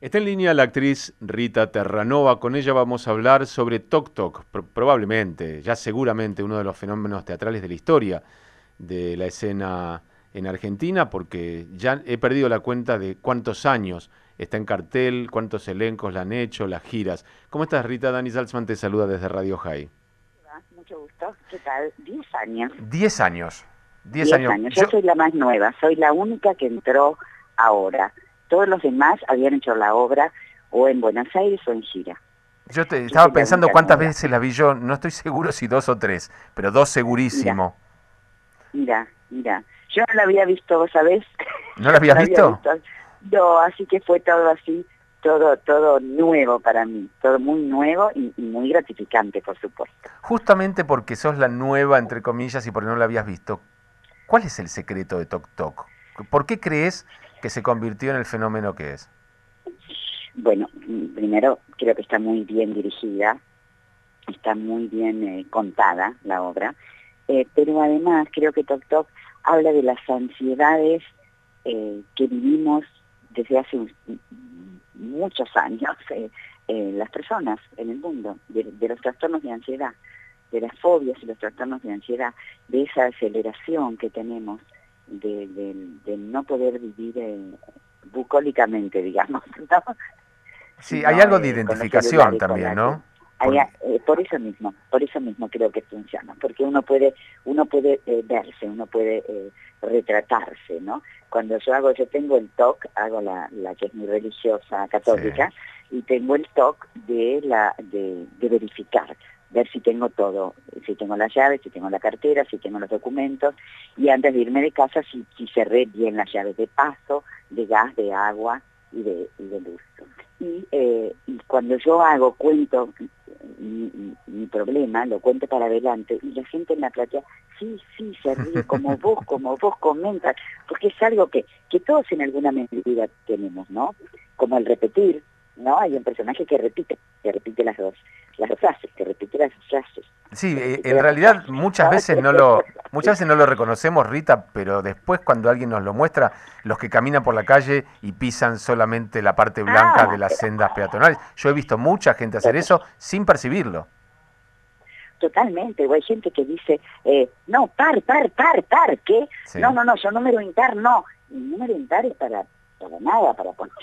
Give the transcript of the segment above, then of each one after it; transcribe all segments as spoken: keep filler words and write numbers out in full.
Está en línea la actriz Rita Terranova. Con ella vamos a hablar sobre Toc Toc, pro- probablemente, ya seguramente uno de los fenómenos teatrales de la historia de la escena en Argentina, porque ya he perdido la cuenta de cuántos años está en cartel, cuántos elencos la han hecho, las giras. ¿Cómo estás, Rita? Dani Salzman te saluda desde Radio High. Hola, mucho gusto. ¿Qué tal? Diez años. Diez años. Diez Diez años. años. Yo Yo, soy la más nueva. Soy la única que entró ahora. Todos los demás habían hecho la obra o en Buenos Aires o en gira. yo te, Yo estaba soy la pensando única cuántas nueva. veces la vi yo. No estoy seguro si dos o tres, pero dos Mira, segurísimo. mira, mira. Yo no la había visto, ¿vos sabés? ¿No Yo la no habías la había visto? visto. No, así que fue todo así, todo, todo nuevo para mí. Todo muy nuevo y, y muy gratificante, por supuesto. Justamente porque sos la nueva, entre comillas, y porque no la habías visto, ¿cuál es el secreto de Toc Toc? ¿Por qué crees que se convirtió en el fenómeno que es? Bueno, mm, primero creo que está muy bien dirigida, está muy bien eh, contada la obra, eh, pero además creo que Toc Toc habla de las ansiedades eh, que vivimos desde hace un- muchos años eh, eh, las personas en el mundo, de, de los trastornos de ansiedad, de las fobias y los trastornos de ansiedad, de esa aceleración que tenemos de, de- de no poder vivir eh, bucólicamente, digamos, ¿no? Sí, hay Sino algo de eh, con los identificación celulares, con también, la ¿no? hay, Porque, eh, por eso mismo, por eso mismo creo que funciona, porque uno puede, uno puede eh, verse, uno puede eh, retratarse, ¿no? Cuando yo hago, yo tengo el T O C, hago la, la que es muy religiosa sí, católica, y tengo el T O C de la, de, de verificar, ver si tengo todo, si tengo las llaves, si tengo la cartera, si tengo los documentos, y antes de irme de casa, si, si cerré bien las llaves de paso, de gas, de agua y de, y de luz. Y, eh, y cuando yo hago, cuento mi, mi- mi problema, lo cuento para adelante, y la gente en la platea, sí, sí, se ríe como vos, como vos comentas, porque es algo que, que todos en alguna medida tenemos, ¿no? Como el repetir, ¿no? Hay un personaje que repite, que repite las dos, las dos frases, que repite las dos frases, sí, que eh, repite en las dos realidad frases, muchas ¿no? veces no lo, muchas veces no lo reconocemos, Rita, pero después cuando alguien nos lo muestra, los que caminan por la calle y pisan solamente la parte blanca de Ah, las pero sendas peatonales, yo he visto mucha gente hacer total. eso sin percibirlo. Totalmente, o hay gente que dice, eh, no, par, par, par, par, ¿qué? Sí, No, no, no, yo número impar, no. El número impar es para, para nada, para poner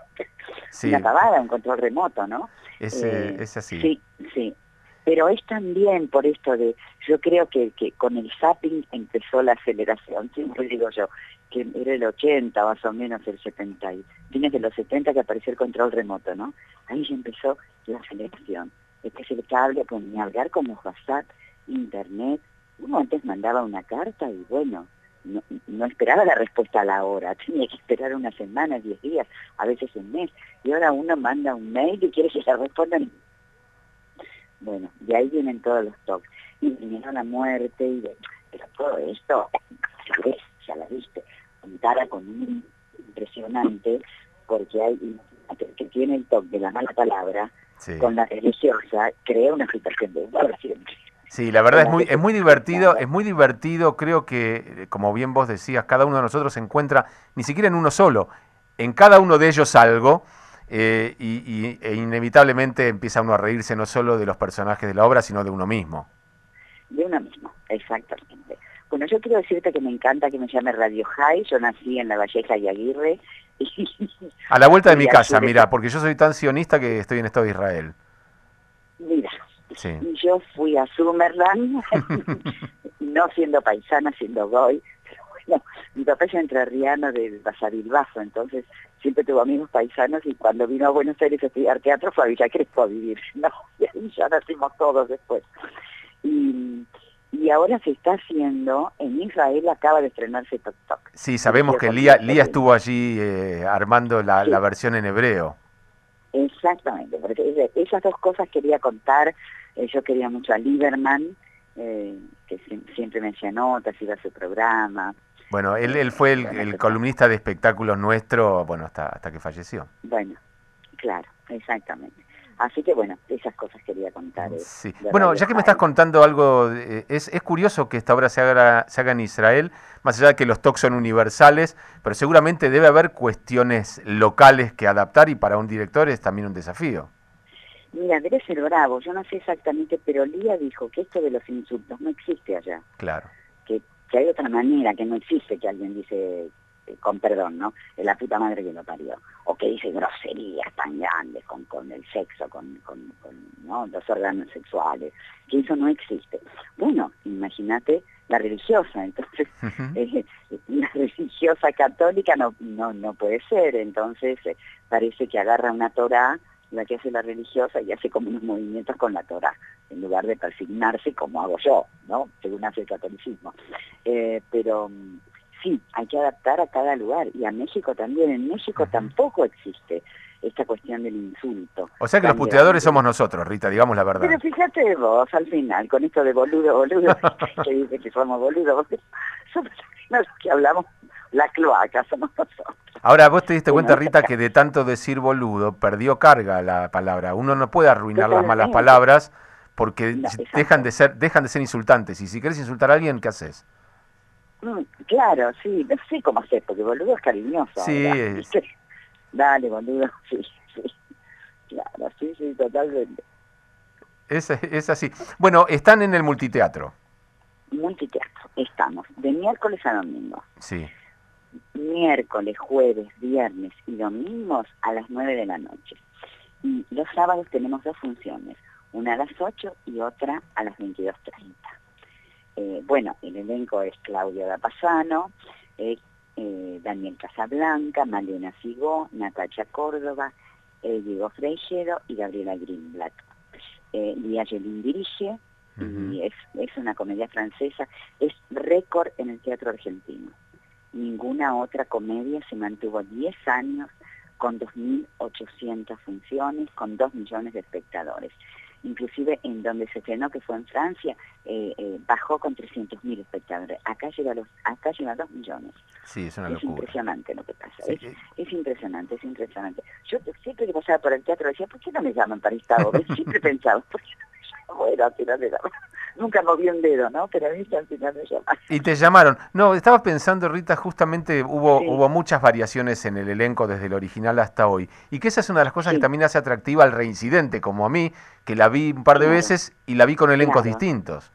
una sí, pavada, un control remoto, ¿no? es, eh, Eh, es así. sí, sí. Pero es también por esto de, yo creo que, que con el zapping empezó la aceleración, siempre digo yo, que era el ochenta más o menos, el setenta, y fines de los setenta que apareció el control remoto, ¿no? Ahí ya empezó la aceleración. Este es el cable, pues ni hablar como WhatsApp, internet. Uno antes mandaba una carta y bueno, no, no esperaba la respuesta a la hora, tenía que esperar una semana, diez días, a veces un mes. Y ahora uno manda un mail y quiere que le respondan. Bueno, de ahí vienen todos los toques. Y vinieron la muerte, y de, pero todo esto, ya ves, ya la viste, contara con un impresionante, porque hay imagínate, que tiene el toque de la mala palabra, Sí. con la religiosa, crea una situación de igual siempre, Sí, la verdad en es la que muy, es se muy presenta, divertido, ¿no? es muy divertido, creo que, eh, como bien vos decías, cada uno de nosotros se encuentra, ni siquiera en uno solo, en cada uno de ellos algo, eh, y, y- e inevitablemente empieza uno a reírse no solo de los personajes de la obra, sino de uno mismo. De uno mismo, exactamente. Bueno, yo quiero decirte que me encanta que me llame Radio High, yo nací en La Valleja y Aguirre, y, A la vuelta de mi y al casa, sur mira, es, porque yo soy tan sionista que estoy en estado de Israel. mira, Sí. y yo fui a Summerland, no siendo paisana, siendo goy, pero bueno, mi papá es entrerriano del Basavilbaso, entonces siempre tuvo amigos paisanos y cuando vino a Buenos Aires a estudiar teatro fue a Villa Crespo a vivir, ¿no? Y ahí ya nacimos todos después. Y, y ahora se está haciendo, en Israel acaba de estrenarse Toc Toc, Sí, sabemos dirigido que por Lía, Lía Lía Cervini. estuvo allí eh, armando la, la Sí, versión en hebreo. exactamente, porque es- esas dos cosas quería contar. Eh, yo quería mucho a Lieberman, eh, que sie- siempre me hacía notas, iba a su programa, Bueno, él, él eh, fue el, bueno, el persona. columnista de espectáculos nuestro, bueno, hasta, hasta que falleció. Bueno, claro, exactamente. Así que bueno, esas cosas quería contar. Eh, sí. Bueno, ya que me estás contando algo, eh, es, es curioso que esta obra se haga, se haga en Israel, más allá de que los talks son universales, pero seguramente debe haber cuestiones locales que adaptar y para un director es también un desafío. Mira, debe ser bravo, yo no sé exactamente, pero Lía dijo que esto de los insultos no existe allá. Claro. Que, que hay otra manera, que no existe que alguien dice, eh, con perdón, ¿no? De la puta madre que lo parió. O que dice groserías tan grandes con, con el sexo, con, con, con ¿no? los órganos sexuales. Que eso no existe. Bueno, imagínate la religiosa, entonces, uh-huh. eh, la religiosa católica no, no, no puede ser, entonces eh, parece que agarra una Torá, la que hace la religiosa, y hace como unos movimientos con la Torá, en lugar de persignarse como hago yo, ¿no? Según hace el catolicismo. Eh, pero sí, hay que adaptar a cada lugar, y a México también. En México uh-huh. tampoco existe esta cuestión del insulto. O sea que los puteadores grande. Somos nosotros, Rita, digamos la verdad. Pero fíjate vos, al final, con esto de boludo, boludo, que dice que somos boludos, somos los que hablamos la cloaca, somos nosotros. Ahora, vos te diste cuenta, Rita, que de tanto decir boludo, perdió carga la palabra. Uno no puede arruinar las malas palabras porque no, dejan de ser dejan de ser insultantes. Y si querés insultar a alguien, ¿qué haces? Mm, claro, sí, no sé cómo hacer, porque boludo es cariñoso. Sí, es... Dale, boludo, sí, sí. Claro, sí, sí, totalmente. Es, es así. Bueno, están en el multiteatro. Multiteatro, estamos, de miércoles a domingo. Sí. Miércoles, jueves, viernes y domingos a las nueve de la noche. Y los sábados tenemos dos funciones, una a las ocho y otra a las veintidós treinta. Eh, bueno, el elenco es Claudio Dapasano, eh, eh, Daniel Casablanca, Malena Figó, Natacha Córdoba, eh, Diego Freixedo y Gabriela Greenblatt. Eh, Lía Yelin dirige, uh-huh. y es, es una comedia francesa, es récord en el teatro argentino. Ninguna otra comedia se mantuvo diez años con dos mil ochocientas funciones, con dos millones de espectadores. Inclusive en donde se estrenó, que fue en Francia, eh, eh, bajó con trescientos mil espectadores. Acá llega a los, acá llega a dos millones. Sí, es una es locura. Impresionante lo que pasa. Sí. Es, es impresionante, es impresionante. Yo siempre que pasaba por el teatro decía, ¿por qué no me llaman para esta obra? Siempre pensaba, ¿por qué no me llaman? Bueno, al final me llaman. Nunca moví un dedo, ¿no? Pero a mí al final me llamaron. Y te llamaron. No, estaba pensando, Rita, justamente hubo, sí. hubo muchas variaciones en el elenco desde el original hasta hoy. Y que esa es una de las cosas sí. que también hace atractiva al reincidente, como a mí, que la vi un par de claro. veces y la vi con elencos claro. distintos.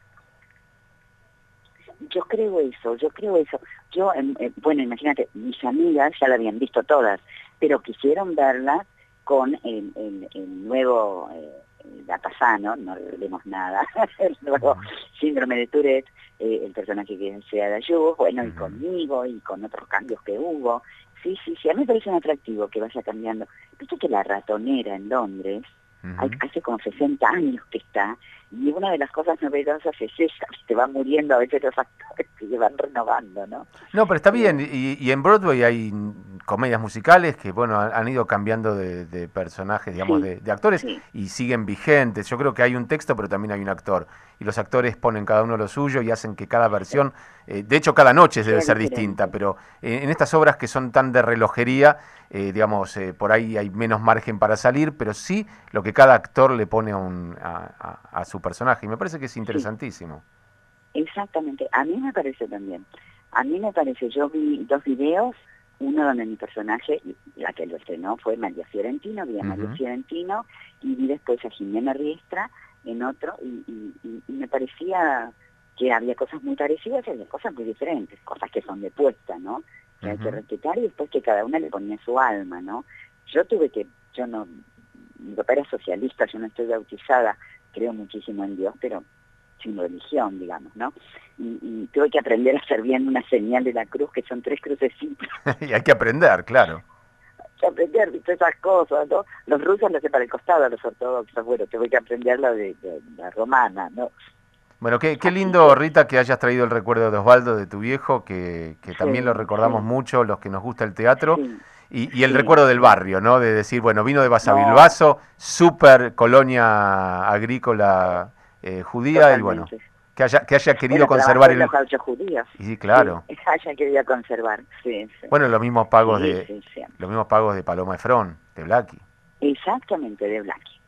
Yo creo eso, yo creo eso. Yo, eh, bueno, imagínate, mis amigas ya la habían visto todas, pero quisieron verla con el, el, el nuevo... Eh, Dapasano, no revelemos nada, el nuevo uh-huh. síndrome de Tourette, eh, el personaje que sea de Ayub, bueno, uh-huh. y conmigo, y con otros cambios que hubo. Sí, sí, sí, a mí me parece un atractivo que vaya cambiando. Viste que La Ratonera en Londres, uh-huh. hay, hace como sesenta años que está, y una de las cosas novedosas es esa, te van muriendo a veces los actores que se van renovando, ¿no? No, pero está bien, y, y en Broadway hay comedias musicales que, bueno, han ido cambiando de, de personajes, digamos, sí, de, de actores, sí. y siguen vigentes. Yo creo que hay un texto, pero también hay un actor. Y los actores ponen cada uno lo suyo y hacen que cada versión, eh, de hecho cada noche debe ser distinta, pero en, en estas obras que son tan de relojería, eh, digamos, eh, por ahí hay menos margen para salir, pero sí lo que cada actor le pone a, un, a, a, a su personaje. Y me parece que es interesantísimo. Sí. Exactamente, a mí me parece también. A mí me parece, yo vi dos videos, uno donde mi personaje, la que lo estrenó fue María Fiorentino, vi a uh-huh. María Fiorentino, y vi después a Jimena Riestra en otro, y, y, y me parecía que había cosas muy parecidas y había cosas muy diferentes, cosas que son de puesta, ¿no? Que uh-huh. hay que respetar, y después que cada una le ponía su alma, ¿no? Yo tuve que, yo no, mi papá era socialista, yo no estoy bautizada, creo muchísimo en Dios, pero sin religión, digamos, ¿no? Y, y tuve que aprender a hacer bien una señal de la cruz, que son tres crucecitos. Y hay que aprender, claro. Hay que aprender, ¿viste? Esas cosas, ¿no? Los rusos lo hacen para el costado, los ortodoxos, bueno, tuve que aprender la de, de, de la romana, ¿no? Bueno, qué, qué lindo, Rita, que hayas traído el recuerdo de Osvaldo, de tu viejo, que, que sí, también lo recordamos sí. mucho, los que nos gusta el teatro. Sí. Y, y el sí, recuerdo del barrio, ¿no? De decir, bueno, vino de Basavilbaso, no. súper colonia agrícola eh, judía, totalmente. Y bueno, que haya, que haya querido bueno, conservar el... los gauchos judíos. Y sí, claro. Sí, haya querido conservar, sí, sí. Bueno, los mismos pagos sí, de sí, sí. los mismos pagos de Paloma Efrón, de Blackie. Exactamente, de Blackie.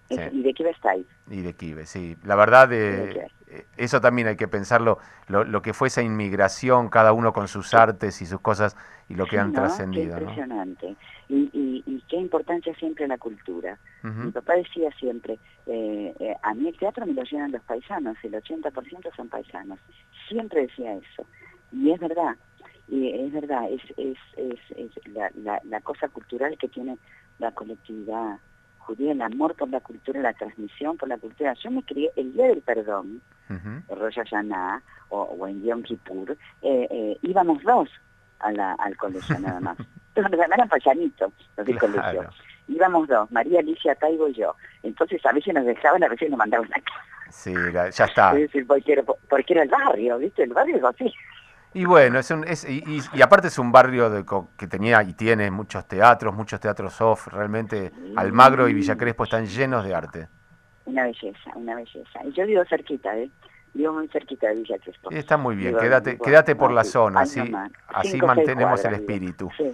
Es, sí. Y de Quive está ahí. Y de Quive, sí. La verdad, eh, eso también hay que pensarlo, lo, lo que fue esa inmigración, cada uno con sus Sí. artes y sus cosas, y lo que Sí, han ¿no? trascendido, Qué ¿no? impresionante. Y, y, y qué importancia siempre la cultura. Uh-huh. Mi papá decía siempre, eh, eh, a mí el teatro me lo llenan los paisanos, el ochenta por ciento son paisanos. Siempre decía eso. Y es verdad, y es verdad, es, es, es, es la, la, la cosa cultural que tiene la colectividad judía, el amor por la cultura, la transmisión por la cultura. Yo me crié el Día del Perdón, uh-huh. el Rosh Hashanah o, o en Yom Kippur, eh, eh, íbamos dos a la, al colegio nada más. Entonces los demás eran paisanitos, los del claro. colegio. Íbamos dos, María Alicia Taibo y yo. Entonces a veces nos dejaban, a veces nos mandaban a casa. Sí, ya está. Es decir, porque, era, porque era el barrio, ¿viste? El barrio es así. Y bueno, es un, es, y, y, y aparte es un barrio de, que tenía y tiene muchos teatros, muchos teatros off, realmente sí. Almagro y Villa Crespo están llenos de arte. Una belleza, una belleza. Y yo vivo cerquita, ¿eh? Vivo muy cerquita de Villa Crespo. Y está muy bien, vivo, quédate, vivo, quédate por no, la sí, zona, así, así cinco, mantenemos cuadras, el espíritu. Sí,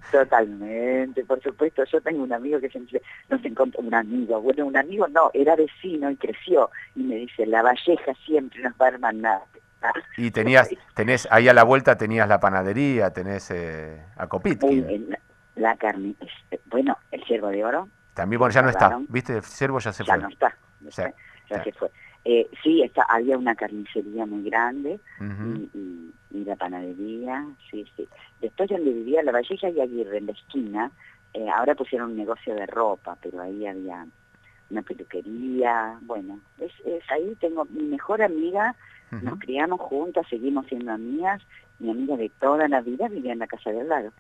totalmente, por supuesto. Yo tengo un amigo que siempre nos encontró, un amigo, bueno, un amigo no, era vecino y creció, y me dice, La Valleja siempre nos va a hermanar. Y tenías, tenés, ahí a la vuelta tenías la panadería, tenés eh, a Kopitkin. El, el, la carne, bueno, el Ciervo de Oro. También, bueno, ya no está, ¿viste? El Ciervo ya se ya fue. No está, ya, sí, ya sí. se fue. Eh, sí, está, había una carnicería muy grande uh-huh. y, y, y la panadería, sí, sí. Después donde vivía La Valleja y Aguirre, en la esquina, eh, ahora pusieron un negocio de ropa, pero ahí había una peluquería, bueno, es, es ahí tengo mi mejor amiga, uh-huh. nos criamos juntas, seguimos siendo amigas, mi amiga de toda la vida vivía en la casa de al lado.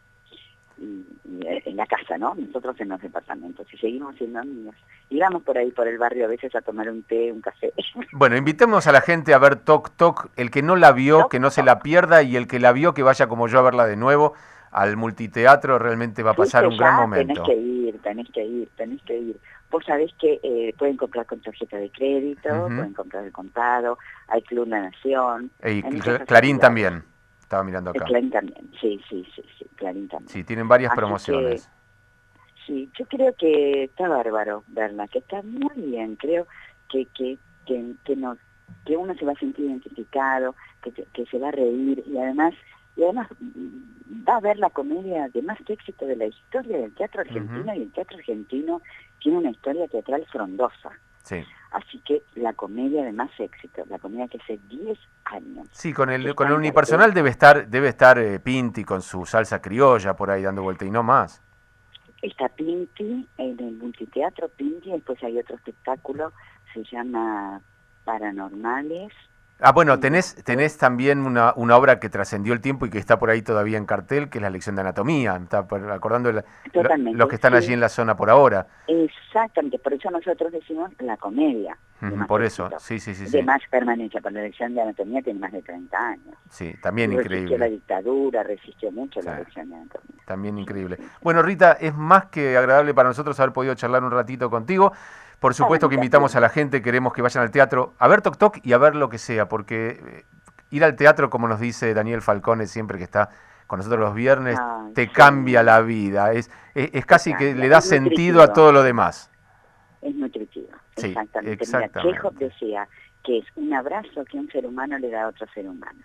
Y, y en la casa, ¿no? Nosotros en los departamentos, y seguimos siendo amigas. Íbamos por ahí, por el barrio, a veces a tomar un té, un café. Bueno, invitemos a la gente a ver Toc Toc, el que no la vio, Toc, que no se la pierda, y el que la vio, que vaya como yo a verla de nuevo al multiteatro, realmente va a pasar un gran momento. Tenés que ir, tenés que ir, tenés que ir. Vos sabés que eh, pueden comprar con tarjeta de crédito, uh-huh. pueden comprar el contado, hay Club La Nación. Y Clarín también. Estaba mirando acá. Clarín también, sí, sí, sí, sí, Clarín también. Sí, tienen varias Así promociones. Que, sí, yo creo que está bárbaro verla, que está muy bien, creo que que que, que, nos, que uno se va a sentir identificado, que, que se va a reír y además y además va a ver la comedia de más éxito de la historia del teatro argentino uh-huh. y el teatro argentino tiene una historia teatral frondosa. Sí. Así que la comedia de más éxito, la comedia que hace diez años. Sí, con el con el unipersonal debe estar debe estar eh, Pinti con su salsa criolla por ahí dando vuelta y no más. Está Pinti en el multiteatro Pinti, después hay otro espectáculo, se llama Paranormales. Ah, bueno, tenés tenés también una, una obra que trascendió el tiempo y que está por ahí todavía en cartel, que es la lección de anatomía. Está por, acordando la, lo, los que están sí. allí en la zona por ahora. Exactamente, por eso nosotros decimos la comedia. Uh-huh, por eso, éxito, sí, sí, sí. De sí. más permanencia, pero la lección de anatomía tiene más de treinta años. Sí, también y increíble. Resistió la dictadura, resistió mucho sí. la sí. lección de anatomía. También increíble. Sí, sí, sí. Bueno, Rita, es más que agradable para nosotros haber podido charlar un ratito contigo. Por supuesto que invitamos a la gente, queremos que vayan al teatro a ver Toc Toc y a ver lo que sea, porque ir al teatro, como nos dice Daniel Falcone siempre que está con nosotros los viernes, Ay, te sí. cambia la vida, es, es, es casi que le da es sentido nutritivo. A todo lo demás. Es nutritivo, sí, exactamente. exactamente. Mira, Chekhov decía que es un abrazo que un ser humano le da a otro ser humano.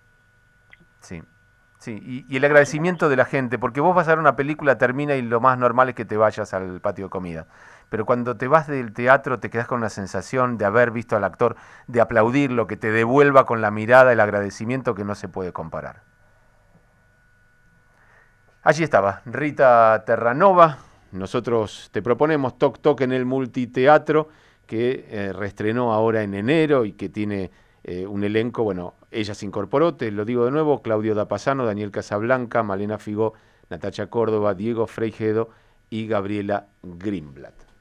Sí. Sí, y, y el agradecimiento de la gente, porque vos vas a ver una película, termina y lo más normal es que te vayas al patio de comida. Pero cuando te vas del teatro te quedás con una sensación de haber visto al actor, de aplaudirlo, que te devuelva con la mirada el agradecimiento que no se puede comparar. Allí estaba, Rita Terranova. Nosotros te proponemos Toc Toc en el multiteatro, que eh, reestrenó ahora en enero y que tiene... Eh, un elenco, bueno, ella se incorporó, te lo digo de nuevo, Claudio Dapasano, Daniel Casablanca, Malena Figó, Natacha Córdoba, Diego Freijedo y Gabriela Greenblatt.